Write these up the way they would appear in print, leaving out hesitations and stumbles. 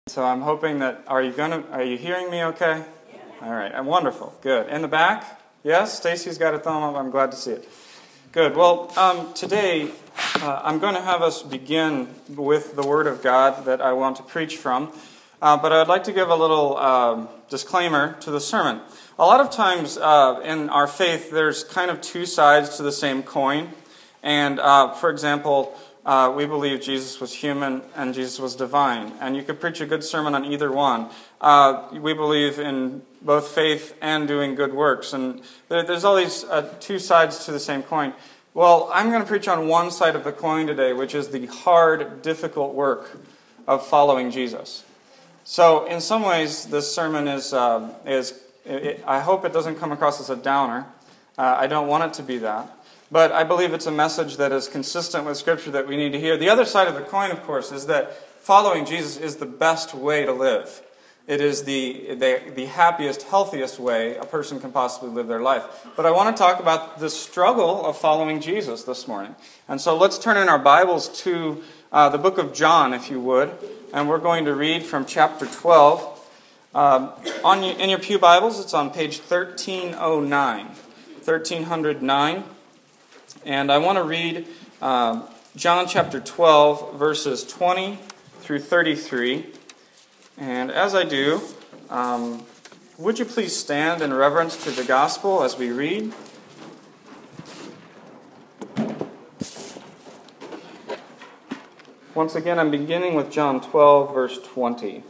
So I'm hoping that, are you hearing me okay? Yeah. All right, wonderful, good. In the back? Yes, Stacy's got a thumb up, I'm glad to see it. Good, well, today I'm going to have us begin with the Word of God that I want to preach from, but I'd like to give a little disclaimer to the sermon. A lot of times in our faith, there's kind of two sides to the same coin, and for example, we believe Jesus was human and Jesus was divine. And you could preach a good sermon on either one. We believe in both faith and doing good works. And there's all these two sides to the same coin. Well, I'm going to preach on one side of the coin today, which is the hard, difficult work of following Jesus. So in some ways, this sermon I hope it doesn't come across as a downer. I don't want it to be that. But I believe it's a message that is consistent with Scripture that we need to hear. The other side of the coin, of course, is that following Jesus is the best way to live. It is the happiest, healthiest way a person can possibly live their life. But I want to talk about the struggle of following Jesus this morning. And so let's turn in our Bibles to the book of John, if you would. And we're going to read from chapter 12. In your pew Bibles, it's on page 1309. 1309. And I want to read John chapter 12, verses 20 through 33. And as I do, would you please stand in reverence to the gospel as we read? Once again, I'm beginning with John 12, verse 20.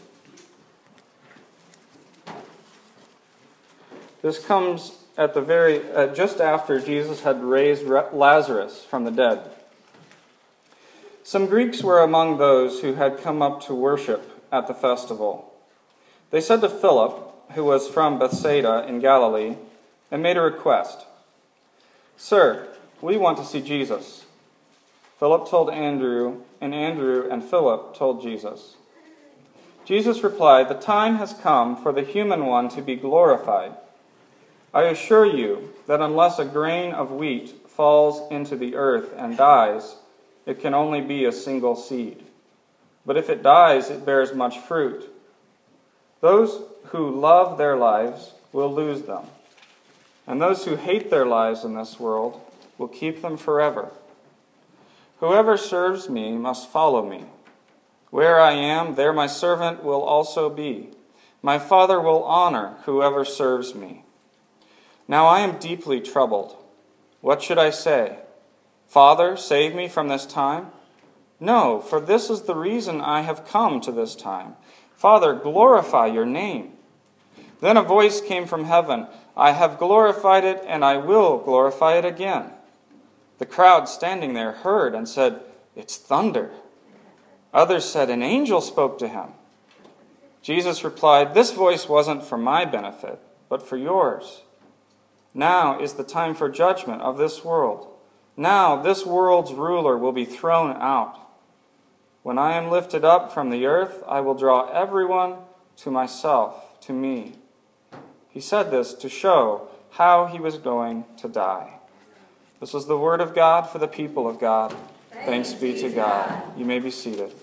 This comes at the just after Jesus had raised Lazarus from the dead. Some Greeks were among those who had come up to worship at the festival. They said to Philip, who was from Bethsaida in Galilee, and made a request. "Sir, we want to see Jesus." Philip told Andrew, and Andrew and Philip told Jesus. Jesus replied, "The time has come for the human one to be glorified. I assure you that unless a grain of wheat falls into the earth and dies, it can only be a single seed. But if it dies, it bears much fruit. Those who love their lives will lose them, and those who hate their lives in this world will keep them forever. Whoever serves me must follow me. Where I am, there my servant will also be. My Father will honor whoever serves me. Now I am deeply troubled. What should I say? Father, save me from this time? No, for this is the reason I have come to this time. Father, glorify your name." Then a voice came from heaven, "I have glorified it, and I will glorify it again." The crowd standing there heard and said, "It's thunder." Others said, "An angel spoke to him." Jesus replied, "This voice wasn't for my benefit, but for yours. Now is the time for judgment of this world. Now this world's ruler will be thrown out. When I am lifted up from the earth, I will draw everyone to myself, to me." He said this to show how he was going to die. This is the word of God for the people of God. Thanks be to God. You may be seated.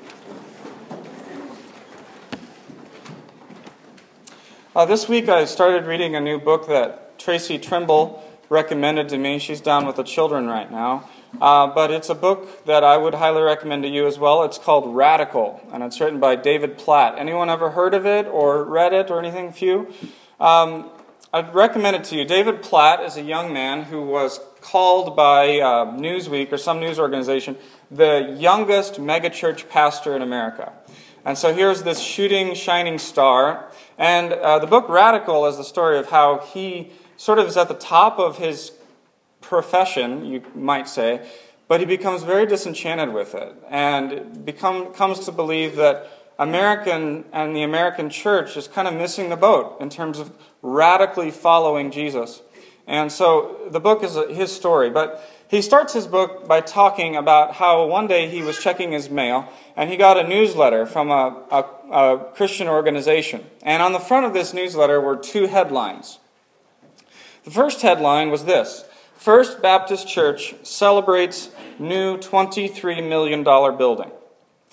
This week I started reading a new book that Tracy Trimble recommended to me. She's down with the children right now. But it's a book that I would highly recommend to you as well. It's called Radical, and it's written by David Platt. Anyone ever heard of it or read it or anything? Few? I'd recommend it to you. David Platt is a young man who was called by Newsweek or some news organization the youngest megachurch pastor in America. And so here's this shooting, shining star. And the book Radical is the story of how he sort of is at the top of his profession, you might say, but he becomes very disenchanted with it and comes to believe that the American church is kind of missing the boat in terms of radically following Jesus. And so the book is his story, but he starts his book by talking about how one day he was checking his mail and he got a newsletter from a Christian organization. And on the front of this newsletter were two headlines. The first headline was this: First Baptist Church celebrates new $23 million building.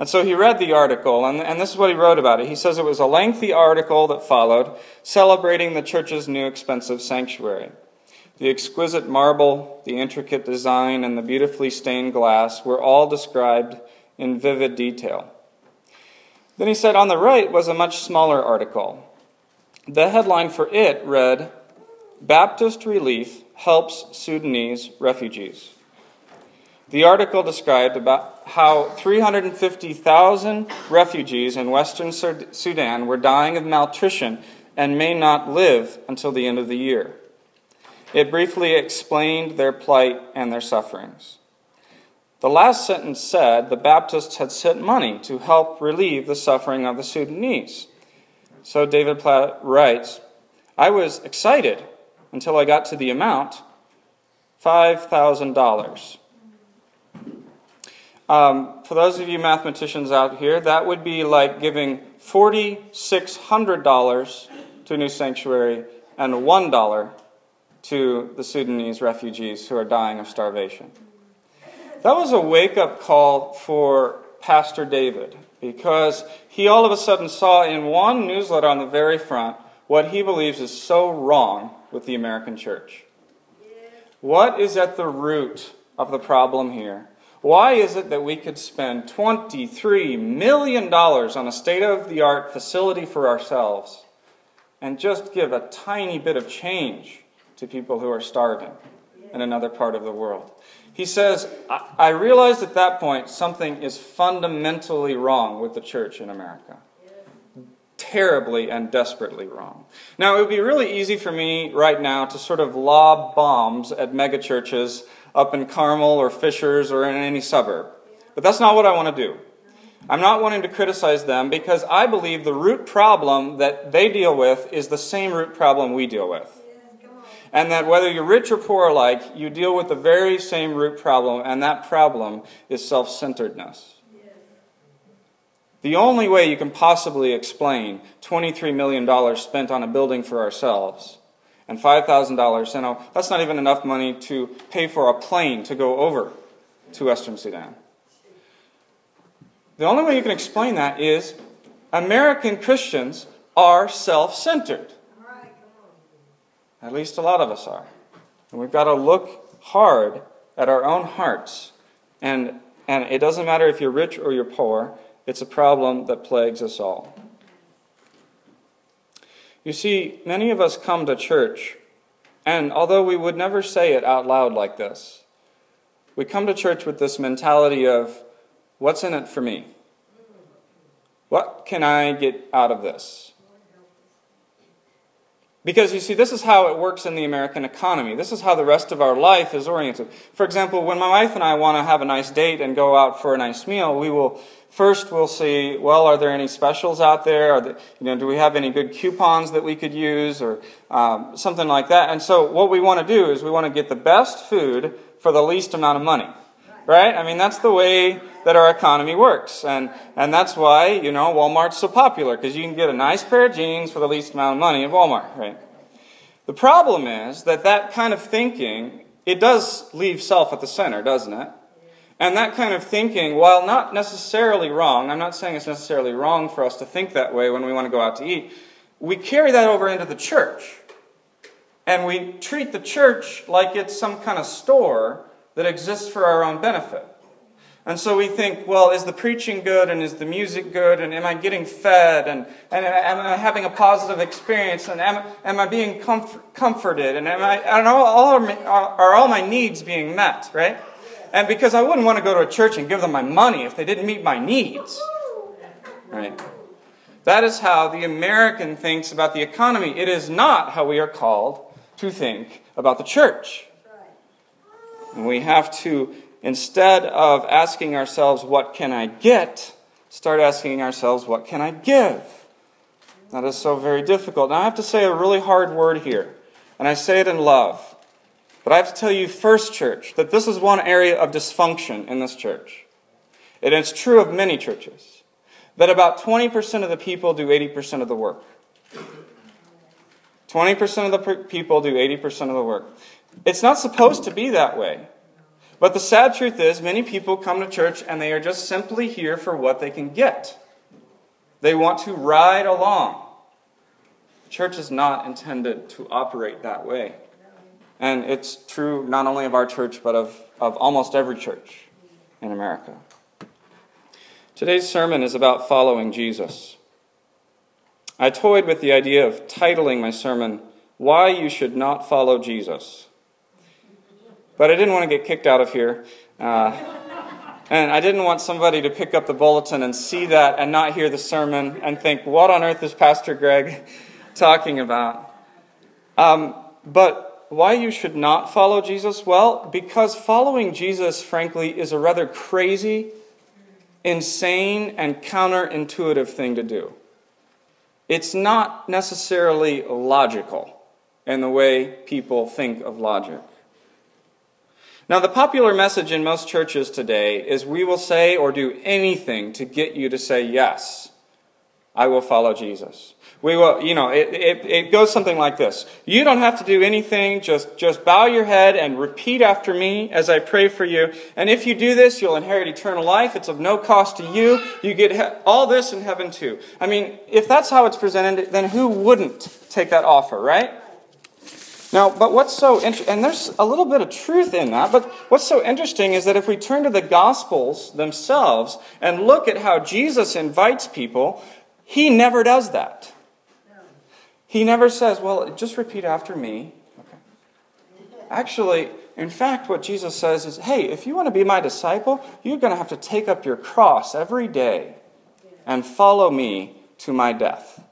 And so he read the article, and this is what he wrote about it. He says it was a lengthy article that followed, celebrating the church's new expensive sanctuary. The exquisite marble, the intricate design, and the beautifully stained glass were all described in vivid detail. Then he said on the right was a much smaller article. The headline for it read, "Baptist Relief Helps Sudanese Refugees." The article described about how 350,000 refugees in Western Sudan were dying of malnutrition and may not live until the end of the year. It briefly explained their plight and their sufferings. The last sentence said the Baptists had sent money to help relieve the suffering of the Sudanese. So David Platt writes, "I was excited until I got to the amount, $5,000. For those of you mathematicians out here, that would be like giving $4,600 to a new sanctuary and $1 to the Sudanese refugees who are dying of starvation. That was a wake-up call for Pastor David, because he all of a sudden saw in one newsletter on the very front what he believes is so wrong with the American church. What is at the root of the problem here? Why is it that we could spend $23 million on a state-of-the-art facility for ourselves and just give a tiny bit of change to people who are starving in another part of the world? He says, I realized at that point something is fundamentally wrong with the church in America. Terribly and desperately wrong. Now, it would be really easy for me right now to sort of lob bombs at megachurches up in Carmel or Fishers or in any suburb. But that's not what I want to do. I'm not wanting to criticize them because I believe the root problem that they deal with is the same root problem we deal with. And that whether you're rich or poor alike, you deal with the very same root problem, and that problem is self-centeredness. The only way you can possibly explain $23 million spent on a building for ourselves and $5,000, that's not even enough money to pay for a plane to go over to Western Sudan. The only way you can explain that is American Christians are self-centered. At least a lot of us are. And we've got to look hard at our own hearts. And it doesn't matter if you're rich or you're poor. It's a problem that plagues us all. You see, many of us come to church, and although we would never say it out loud like this, we come to church with this mentality of, what's in it for me? What can I get out of this? Because, you see, this is how it works in the American economy. This is how the rest of our life is oriented. For example, when my wife and I want to have a nice date and go out for a nice meal, we'll see, well, are there any specials out there? Do we have any good coupons that we could use or something like that? And so what we want to do is we want to get the best food for the least amount of money. Right? I mean, that's the way that our economy works. And that's why, Walmart's so popular, because you can get a nice pair of jeans for the least amount of money at Walmart, right? The problem is that kind of thinking, it does leave self at the center, doesn't it? And that kind of thinking, while not necessarily wrong, I'm not saying it's necessarily wrong for us to think that way when we want to go out to eat, we carry that over into the church. And we treat the church like it's some kind of store that exists for our own benefit. And so we think, well, is the preaching good, and is the music good, and am I getting fed, and am I having a positive experience, and am I being comforted, and are all my needs being met, right? And because I wouldn't want to go to a church and give them my money if they didn't meet my needs, right? That is how the American thinks about the economy. It is not how we are called to think about the church. And we have to, instead of asking ourselves, what can I get, start asking ourselves, what can I give? That is so very difficult. Now I have to say a really hard word here, and I say it in love. But I have to tell you, First Church, that this is one area of dysfunction in this church. And it's true of many churches, that about 20% of the people do 80% of the work. 20% of the people do 80% of the work. It's not supposed to be that way. But the sad truth is, many people come to church and they are just simply here for what they can get. They want to ride along. Church is not intended to operate that way. And it's true not only of our church, but of almost every church in America. Today's sermon is about following Jesus. I toyed with the idea of titling my sermon, Why You Should Not Follow Jesus. But I didn't want to get kicked out of here. And I didn't want somebody to pick up the bulletin and see that and not hear the sermon and think, what on earth is Pastor Greg talking about? But why you should not follow Jesus? Well, because following Jesus, frankly, is a rather crazy, insane, and counterintuitive thing to do. It's not necessarily logical in the way people think of logic. Now, the popular message in most churches today is we will say or do anything to get you to say, yes, I will follow Jesus. We will, it goes something like this. You don't have to do anything, just bow your head and repeat after me as I pray for you. And if you do this, you'll inherit eternal life. It's of no cost to you. You get all this in heaven too. I mean, if that's how it's presented, then who wouldn't take that offer, right? Now, but what's so interesting, and there's a little bit of truth in that, but what's so interesting is that if we turn to the Gospels themselves and look at how Jesus invites people, he never does that. He never says, well, just repeat after me. Okay. Actually, in fact, what Jesus says is, hey, if you want to be my disciple, you're going to have to take up your cross every day and follow me to my death.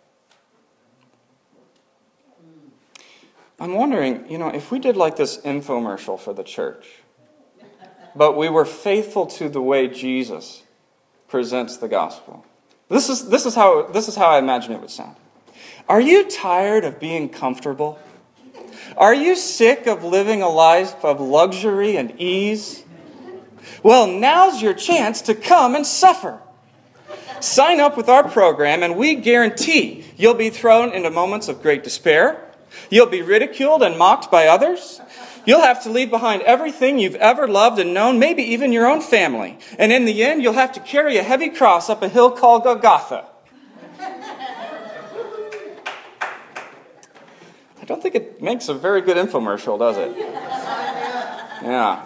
I'm wondering, if we did like this infomercial for the church, but we were faithful to the way Jesus presents the gospel. This is how I imagine it would sound. Are you tired of being comfortable? Are you sick of living a life of luxury and ease? Well, now's your chance to come and suffer. Sign up with our program and we guarantee you'll be thrown into moments of great despair. You'll be ridiculed and mocked by others. You'll have to leave behind everything you've ever loved and known, maybe even your own family. And in the end, you'll have to carry a heavy cross up a hill called Golgotha. I don't think it makes a very good infomercial, does it? Yeah.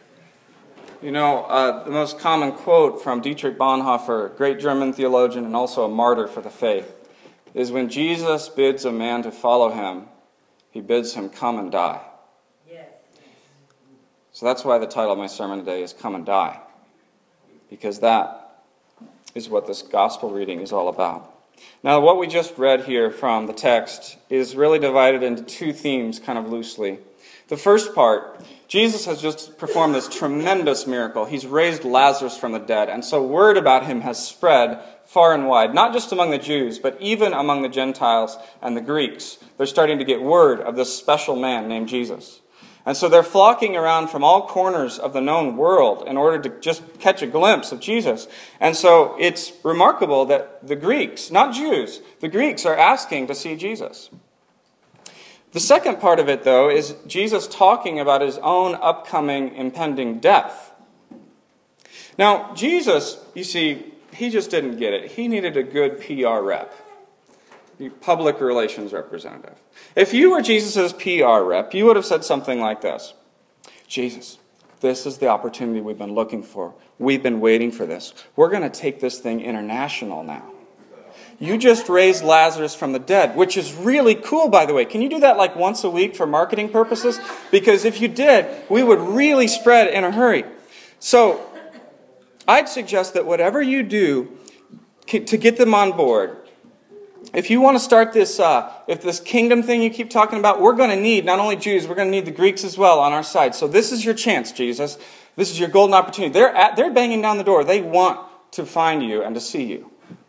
The most common quote from Dietrich Bonhoeffer, great German theologian and also a martyr for the faith, is when Jesus bids a man to follow him, he bids him come and die. Yes. So that's why the title of my sermon today is Come and Die. Because that is what this gospel reading is all about. Now, what we just read here from the text is really divided into two themes kind of loosely. The first part, Jesus has just performed this tremendous miracle. He's raised Lazarus from the dead. And so word about him has spread far and wide, not just among the Jews, but even among the Gentiles and the Greeks. They're starting to get word of this special man named Jesus. And so they're flocking around from all corners of the known world in order to just catch a glimpse of Jesus. And so it's remarkable that the Greeks, not Jews, the Greeks are asking to see Jesus. The second part of it, though, is Jesus talking about his own upcoming impending death. Now, Jesus, you see, he just didn't get it. He needed a good PR rep, the public relations representative. If you were Jesus' PR rep, you would have said something like this. Jesus, this is the opportunity we've been looking for. We've been waiting for this. We're going to take this thing international now. You just raised Lazarus from the dead, which is really cool, by the way. Can you do that like once a week for marketing purposes? Because if you did, we would really spread in a hurry. So I'd suggest that whatever you do to get them on board, if you want to start this, if this kingdom thing you keep talking about, we're going to need not only Jews, we're going to need the Greeks as well on our side. So this is your chance, Jesus. This is your golden opportunity. They're banging down the door. They want to find you and to see you.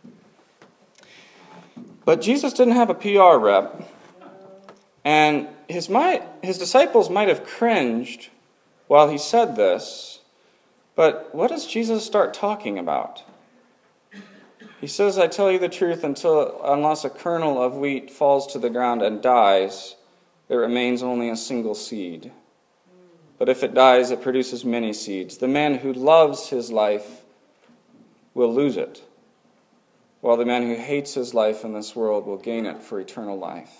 But Jesus didn't have a PR rep, and his disciples might have cringed while he said this, but what does Jesus start talking about? He says, I tell you the truth, unless a kernel of wheat falls to the ground and dies, there remains only a single seed. but if it dies, it produces many seeds. The man who loves his life will lose it, while the man who hates his life in this world will gain it for eternal life.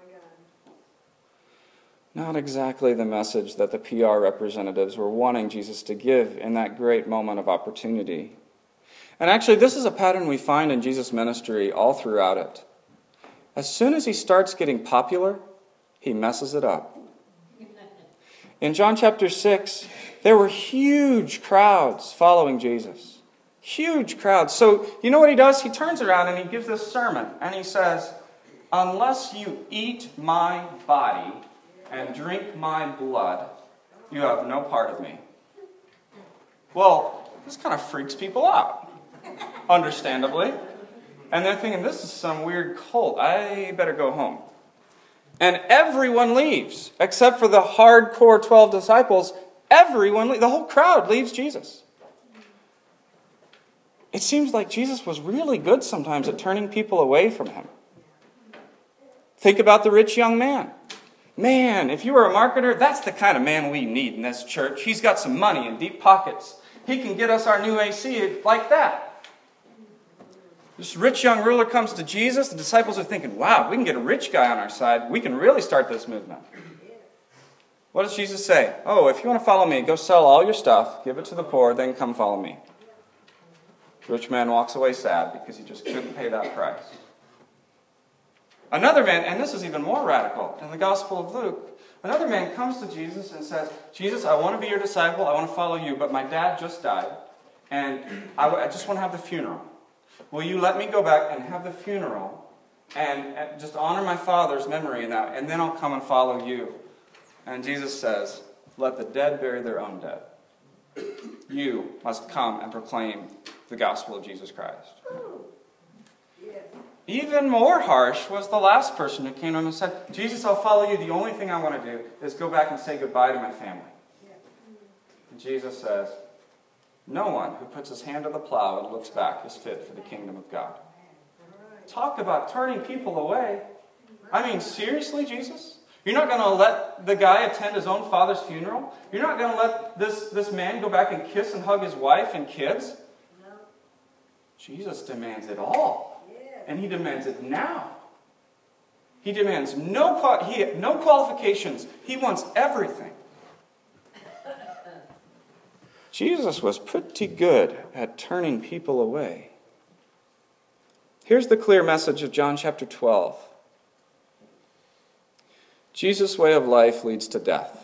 Not exactly the message that the PR representatives were wanting Jesus to give in that great moment of opportunity. And actually, this is a pattern we find in Jesus' ministry all throughout it. As soon as he starts getting popular, he messes it up. In John chapter 6, there were huge crowds following Jesus. Huge crowds. So, you know what he does? He turns around and he gives this sermon. And he says, unless you eat my body and drink my blood, you have no part of me. Well, this kind of freaks people out. Understandably. And they're thinking, this is some weird cult. I better go home. And everyone leaves, except for the hardcore 12 disciples. Everyone leaves. The whole crowd leaves Jesus. It seems like Jesus was really good sometimes at turning people away from him. Think about the rich young man. Man, if you were a marketer, that's the kind of man we need in this church. He's got some money and deep pockets. He can get us our new AC like that. This rich young ruler comes to Jesus. The disciples are thinking, wow, we can get a rich guy on our side. We can really start this movement. What does Jesus say? Oh, if you want to follow me, go sell all your stuff, give it to the poor, then come follow me. The rich man walks away sad because he just couldn't pay that price. Another man, and this is even more radical, in the Gospel of Luke, another man comes to Jesus and says, Jesus, I want to be your disciple, I want to follow you, but my dad just died, and I just want to have the funeral. Will you let me go back and have the funeral and just honor my father's memory in that, and then I'll come and follow you? And Jesus says, let the dead bury their own dead. You must come and proclaim the gospel of Jesus Christ. Even more harsh was the last person who came to him and said, Jesus, I'll follow you. The only thing I want to do is go back and say goodbye to my family. And Jesus says, no one who puts his hand to the plow and looks back is fit for the kingdom of God. Talk about turning people away. I mean, seriously, Jesus? You're not going to let the guy attend his own father's funeral? You're not going to let this man go back and kiss and hug his wife and kids? No. Jesus demands it all. And he demands it now. He demands no qualifications. He wants everything. Jesus was pretty good at turning people away. Here's the clear message of John chapter 12. Jesus' way of life leads to death.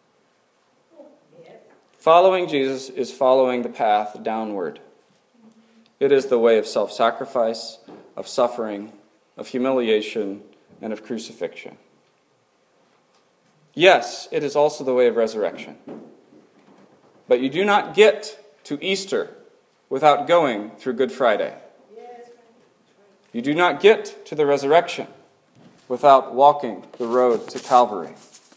Following Jesus is following the path downward. It is the way of self-sacrifice, of suffering, of humiliation, and of crucifixion. Yes, it is also the way of resurrection. But you do not get to Easter without going through Good Friday. You do not get to the resurrection without walking the road to Calvary.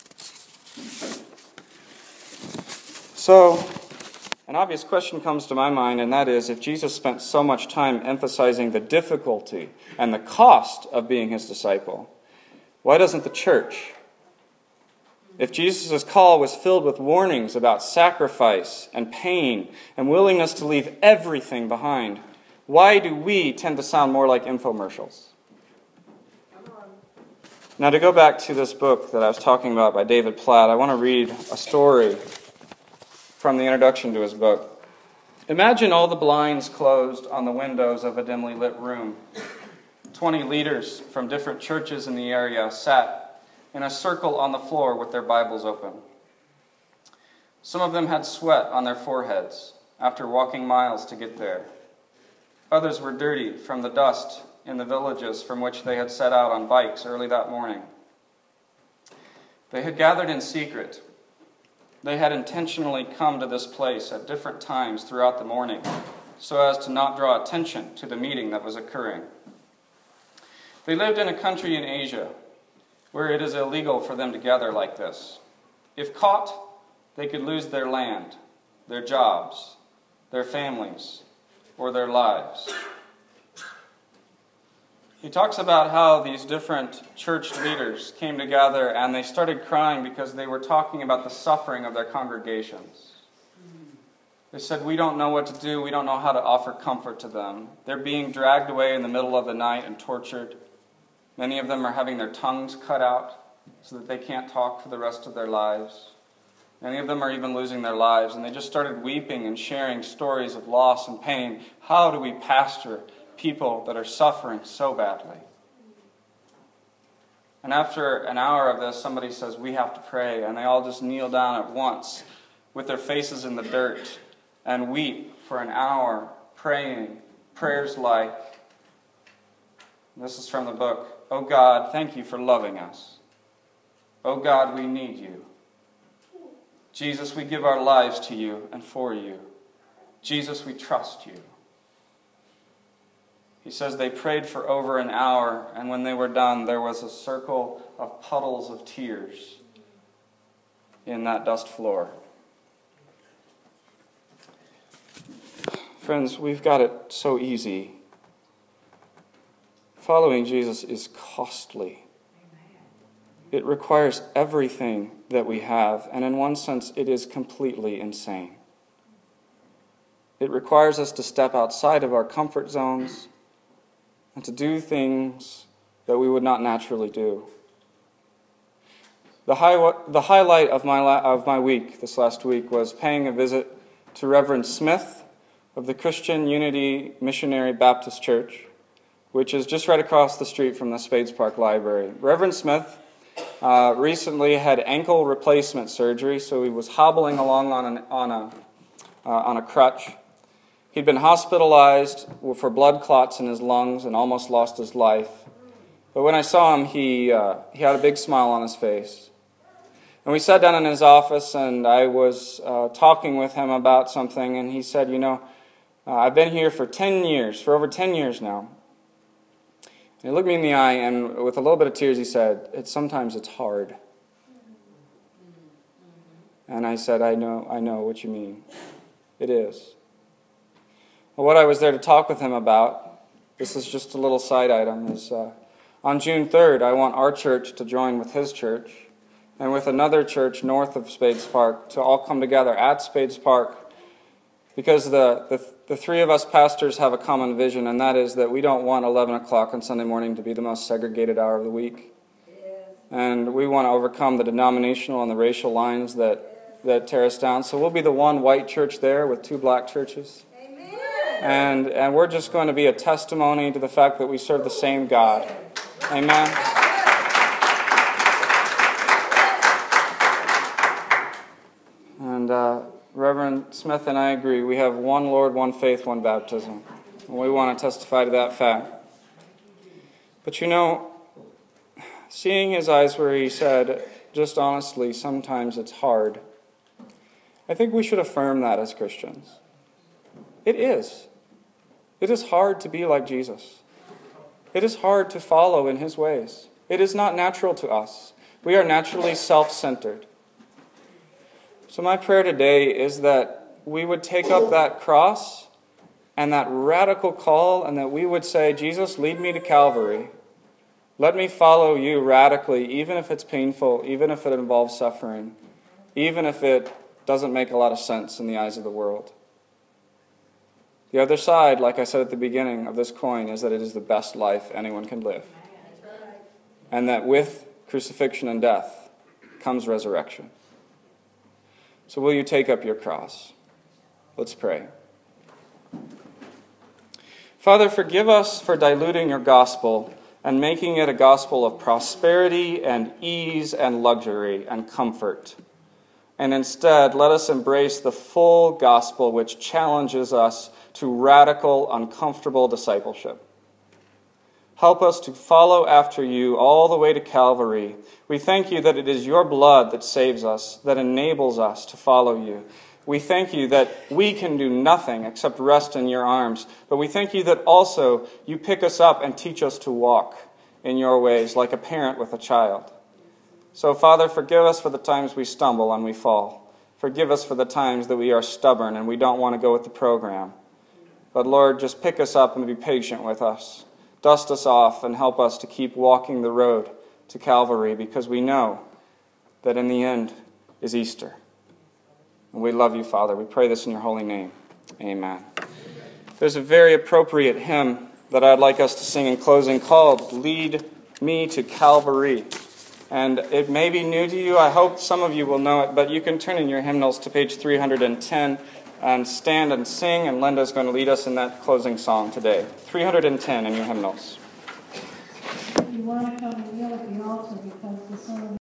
So, an obvious question comes to my mind, and that is, if Jesus spent so much time emphasizing the difficulty and the cost of being his disciple, why doesn't the church? If Jesus' call was filled with warnings about sacrifice and pain and willingness to leave everything behind, why do we tend to sound more like infomercials? Now, to go back to this book that I was talking about by David Platt, I want to read a story from the introduction to his book. Imagine all the blinds closed on the windows of a dimly lit room. 20 leaders from different churches in the area sat in a circle on the floor with their Bibles open. Some of them had sweat on their foreheads after walking miles to get there. Others were dirty from the dust in the villages from which they had set out on bikes early that morning. They had gathered in secret. They had intentionally come to this place at different times throughout the morning so as to not draw attention to the meeting that was occurring. They lived in a country in Asia where it is illegal for them to gather like this. If caught, they could lose their land, their jobs, their families, or their lives. He talks about how these different church leaders came together and they started crying because they were talking about the suffering of their congregations. They said, we don't know what to do. We don't know how to offer comfort to them. They're being dragged away in the middle of the night and tortured. Many of them are having their tongues cut out so that they can't talk for the rest of their lives. Many of them are even losing their lives. And they just started weeping and sharing stories of loss and pain. How do we pastor people that are suffering so badly? And after an hour of this, somebody says, we have to pray. And they all just kneel down at once with their faces in the dirt and weep for an hour, praying prayers like, this is from the book, "Oh God, thank you for loving us. Oh God, we need you. Jesus, we give our lives to you and for you. Jesus, we trust you." He says they prayed for over an hour, and when they were done, there was a circle of puddles of tears in that dust floor. Friends, we've got it so easy. Following Jesus is costly. It requires everything that we have, and in one sense, it is completely insane. It requires us to step outside of our comfort zones and to do things that we would not naturally do. The highlight of my week this last week was paying a visit to Reverend Smith of the Christian Unity Missionary Baptist Church, which is just right across the street from the Spades Park Library. Reverend Smith recently had ankle replacement surgery, so he was hobbling along on a crutch. He'd been hospitalized for blood clots in his lungs and almost lost his life. But when I saw him, he had a big smile on his face. And we sat down in his office, and I was talking with him about something, and he said, I've been here for over 10 years now. And he looked me in the eye, and with a little bit of tears, he said, sometimes it's hard. And I said, I know what you mean. It is. Well, what I was there to talk with him about, this is just a little side item, is on June 3rd, I want our church to join with his church and with another church north of Spades Park to all come together at Spades Park, because the three of us pastors have a common vision, and that is that we don't want 11 o'clock on Sunday morning to be the most segregated hour of the week. Yes. And we want to overcome the denominational and the racial lines that tear us down. So we'll be the one white church there with two black churches. Amen. And we're just going to be a testimony to the fact that we serve the same God. Amen. And Reverend Smith and I agree. We have one Lord, one faith, one baptism. And we want to testify to that fact. But seeing his eyes where he said, just honestly, sometimes it's hard, I think we should affirm that as Christians. It is. It is hard to be like Jesus. It is hard to follow in his ways. It is not natural to us. We are naturally self-centered. So my prayer today is that we would take up that cross and that radical call, and that we would say, Jesus, lead me to Calvary. Let me follow you radically, even if it's painful, even if it involves suffering, even if it doesn't make a lot of sense in the eyes of the world. The other side, like I said at the beginning of this coin, is that it is the best life anyone can live. And that with crucifixion and death comes resurrection. So will you take up your cross? Let's pray. Father, forgive us for diluting your gospel and making it a gospel of prosperity and ease and luxury and comfort. And instead, let us embrace the full gospel which challenges us to radical, uncomfortable discipleship. Help us to follow after you all the way to Calvary. We thank you that it is your blood that saves us, that enables us to follow you. We thank you that we can do nothing except rest in your arms. But we thank you that also you pick us up and teach us to walk in your ways like a parent with a child. So, Father, forgive us for the times we stumble and we fall. Forgive us for the times that we are stubborn and we don't want to go with the program. But, Lord, just pick us up and be patient with us. dust us off and help us to keep walking the road to Calvary, because we know that in the end is Easter. And we love you, Father. We pray this in your holy name. Amen. There's a very appropriate hymn that I'd like us to sing in closing called Lead Me to Calvary. And it may be new to you. I hope some of you will know it, but you can turn in your hymnals to page 310 and stand and sing, and Linda's going to lead us in that closing song today. 310 in your hymnals. You want to come and kneel at the altar because the Son of